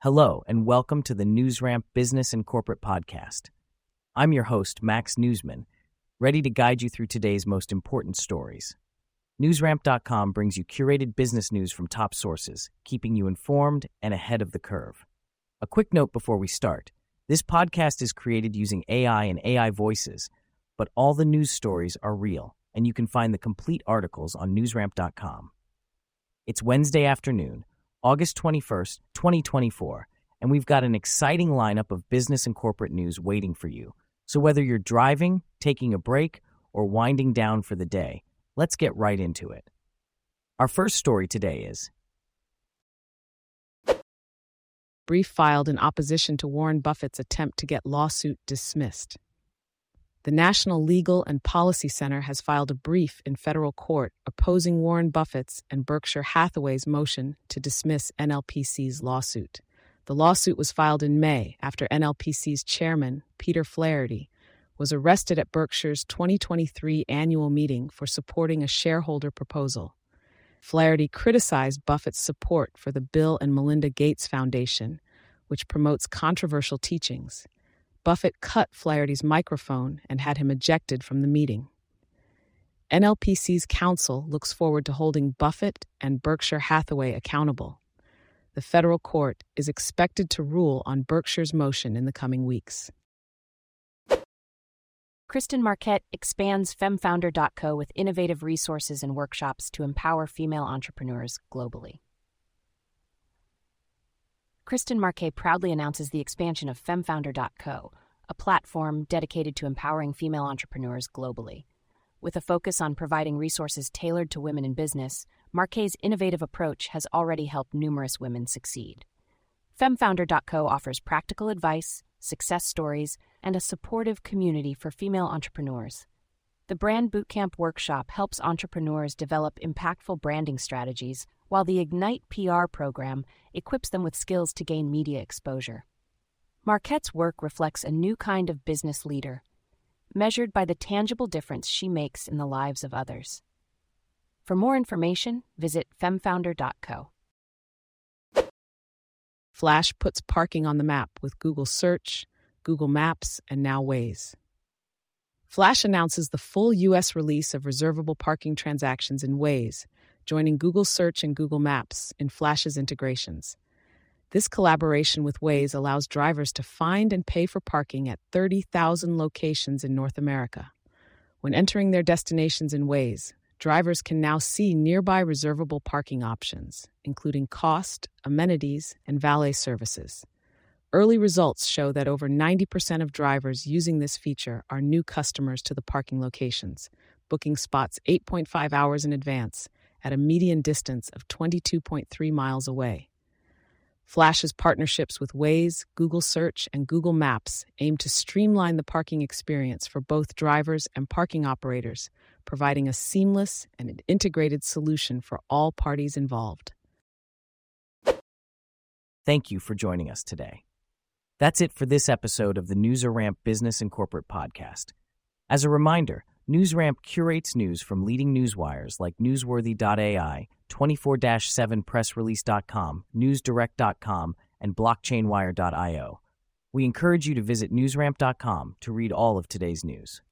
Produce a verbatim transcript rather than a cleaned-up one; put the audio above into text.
Hello, and welcome to the NewsRamp Business and Corporate Podcast. I'm your host, Max Newsman, ready to guide you through today's most important stories. Newsramp dot com brings you curated business news from top sources, keeping you informed and ahead of the curve. A quick note before we start. This podcast is created using A I and A I voices, but all the news stories are real, and you can find the complete articles on Newsramp dot com. It's Wednesday afternoon, August twenty-first, twenty twenty-four, and we've got an exciting lineup of business and corporate news waiting for you. So whether you're driving, taking a break, or winding down for the day, let's get right into it. Our first story today is brief filed in opposition to Warren Buffett's attempt to get lawsuit dismissed. The National Legal and Policy Center has filed a brief in federal court opposing Warren Buffett's and Berkshire Hathaway's motion to dismiss N L P C's lawsuit. The lawsuit was filed in May after N L P C's chairman, Peter Flaherty, was arrested at Berkshire's twenty twenty-three annual meeting for supporting a shareholder proposal. Flaherty criticized Buffett's support for the Bill and Melinda Gates Foundation, which promotes controversial teachings. Buffett cut Flaherty's microphone and had him ejected from the meeting. N L P C's counsel looks forward to holding Buffett and Berkshire Hathaway accountable. The federal court is expected to rule on Berkshire's motion in the coming weeks. Kristen Marquette expands Femfounder dot co with innovative resources and workshops to empower female entrepreneurs globally. Kristen Marquette proudly announces the expansion of Femfounder dot co, a platform dedicated to empowering female entrepreneurs globally. With a focus on providing resources tailored to women in business, Marquette's innovative approach has already helped numerous women succeed. Femfounder dot co offers practical advice, success stories, and a supportive community for female entrepreneurs. The Brand Bootcamp workshop helps entrepreneurs develop impactful branding strategies, while the Ignite P R program equips them with skills to gain media exposure. Marquette's work reflects a new kind of business leader, measured by the tangible difference she makes in the lives of others. For more information, visit Femfounder dot co. Flash puts parking on the map with Google Search, Google Maps, and now Waze. Flash announces the full U S release of reservable parking transactions in Waze, joining Google Search and Google Maps in Flash's integrations. This collaboration with Waze allows drivers to find and pay for parking at thirty thousand locations in North America. When entering their destinations in Waze, drivers can now see nearby reservable parking options, including cost, amenities, and valet services. Early results show that over ninety percent of drivers using this feature are new customers to the parking locations, booking spots eight point five hours in advance at a median distance of twenty-two point three miles away. Flash's partnerships with Waze, Google Search, and Google Maps aim to streamline the parking experience for both drivers and parking operators, providing a seamless and an integrated solution for all parties involved. Thank you for joining us today. That's it for this episode of the NewsRamp Business and Corporate Podcast. As a reminder, NewsRamp curates news from leading newswires like Newsworthy dot A I, twenty-four seven press release dot com, Newsdirect dot com, and Blockchain Wire dot io. We encourage you to visit Newsramp dot com to read all of today's news.